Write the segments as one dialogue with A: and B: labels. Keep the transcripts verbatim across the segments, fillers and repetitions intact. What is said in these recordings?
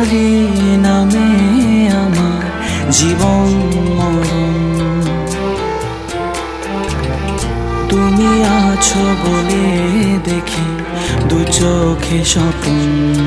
A: তোমারই নামে আমার জীবন মরণ। তুমি আছো বলে দেখি দু চোখে স্বপ্ন।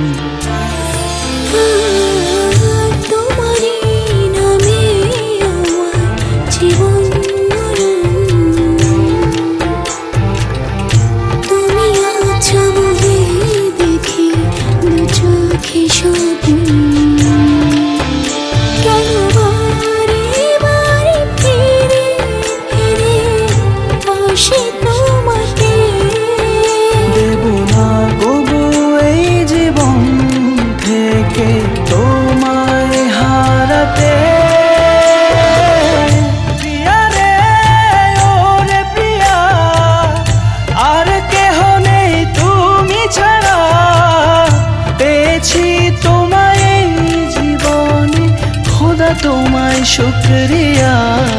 A: তোমায় শুকরিয়া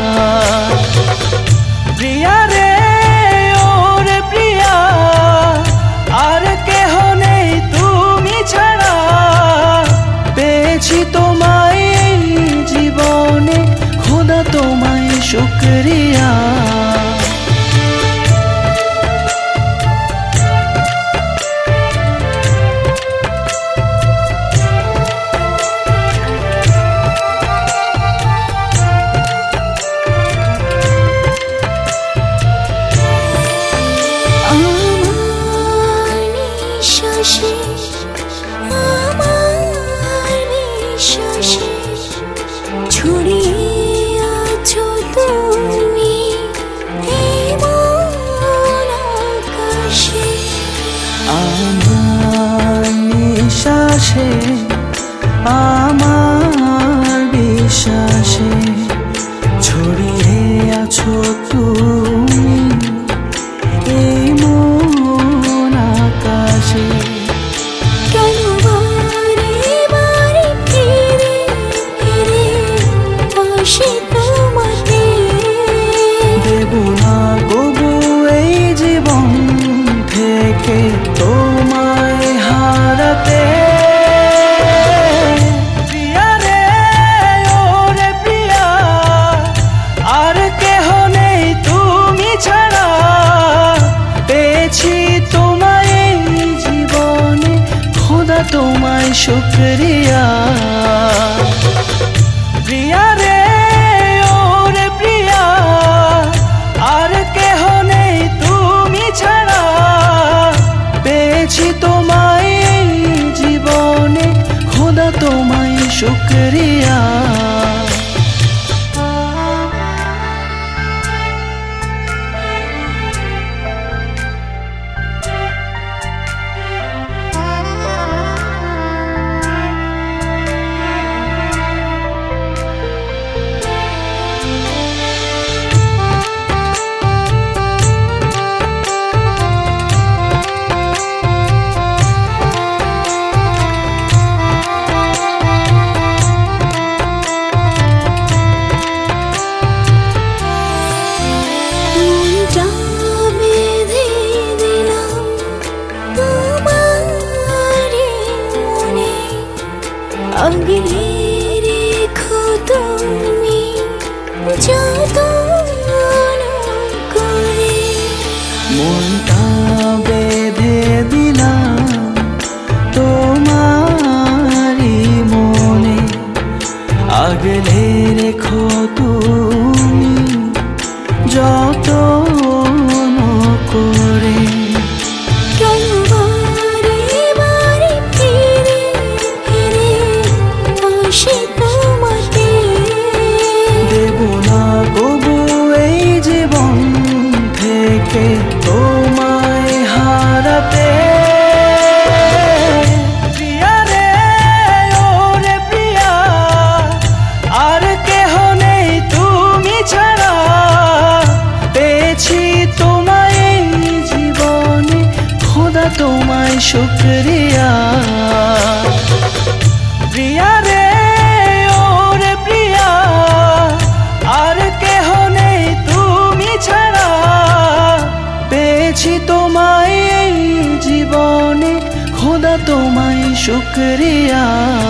A: প্রিয়া রে, ও রে প্রিয়া, আর কেহ নেই তুমি ছাড়া। পেয়েছি তোমায় জীবনে, খোদা তোমায় শুকরিয়া। আমার নিঃশ্বাসে, আমার বিশ্বাসে ছড়িয়ে আছো তুমি এই মন আকাশে।
B: কেন বারে বারে ফিরে ফিরে আসি তোমাতে?
A: দেব না গবু এই জীবন থেকে তোমায় হারাতে। প্রিয়া রে, ও রে প্রিয়া, আর কেহ নেই তুমি ছাড়া। পেয়েছি তোমায় জীবনে, খোদা তোমায় শুকরিয়া। প্রিয়া রে, ও রে প্রিয়া, আর কেহ নেই তুমি ছাড়া। পেয়েছি তোমায় জীবনে, খোদা তোমায় শুকরিয়া।
B: আগলে রেখো তুমি যতন করে।
A: মনটা বেঁধে দিলাম তোমারি মনে, আগলে রেখো তুমি যতন করে। তোমায় হারাতে। প্রিয়া রে, ও রে প্রিয়া, আর কেহ নেই তুমি ছাড়া। পেয়েছি তোমায় জীবনে, খোদা তোমায় শুকরিয়া। প্রিয়া রে, ও রে প্রিয়া, আর কেহ নেই তুমি ছাড়া। পেয়েছি তোমায় জীবনে, খোদা তোমায় শুকরিয়া।